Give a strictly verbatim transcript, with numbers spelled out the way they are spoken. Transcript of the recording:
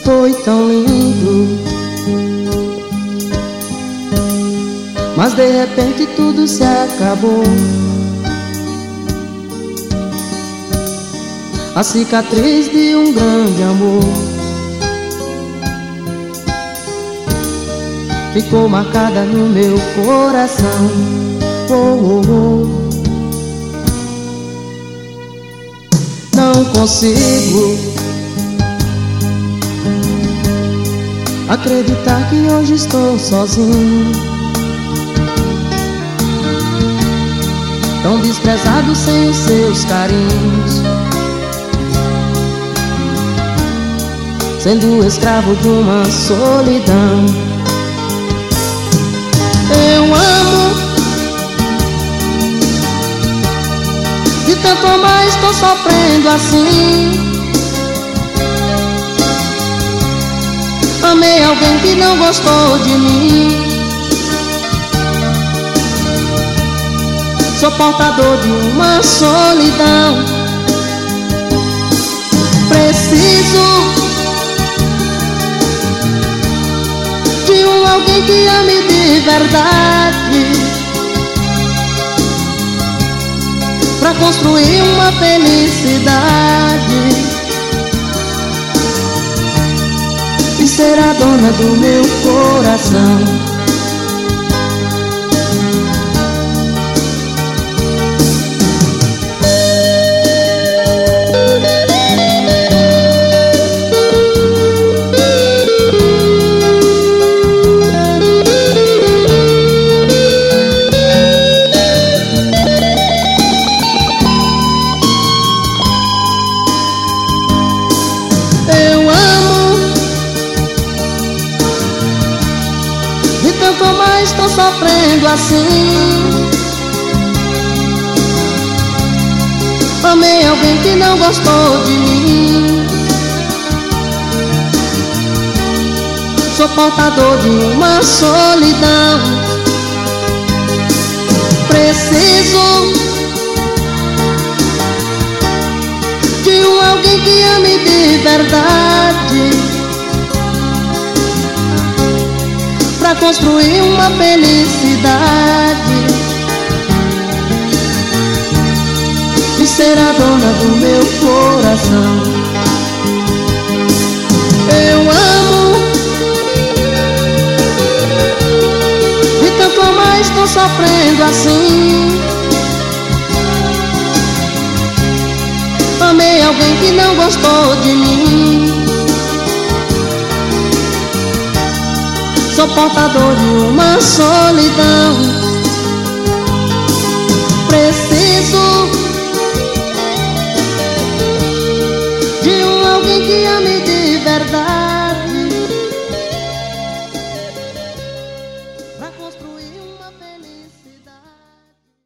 foi tão lindo, mas de repente tudo se acabou. A cicatriz de um grande amor ficou marcada no meu coração. Oh, oh, oh. Não consigo acreditar que hoje estou sozinho, tão desprezado sem os seus carinhos, sendo escravo de uma solidão. Eu amo, de tanto amar estou sofrendo assim. Amei alguém que não gostou de mim. Sou portador de uma solidão. Preciso de um alguém que ame de verdade, pra construir uma felicidade e ser a dona do meu coração. De tanto amar estou sofrendo assim. Amei alguém que não gostou de mim. Sou portador de uma solidão. Preciso de um alguém que ame de verdade, pra construir uma felicidade e ser a dona do meu coração. Eu amo, de tanto amar estou sofrendo assim. Amei alguém que não gostou de mim. Sou portador de uma solidão.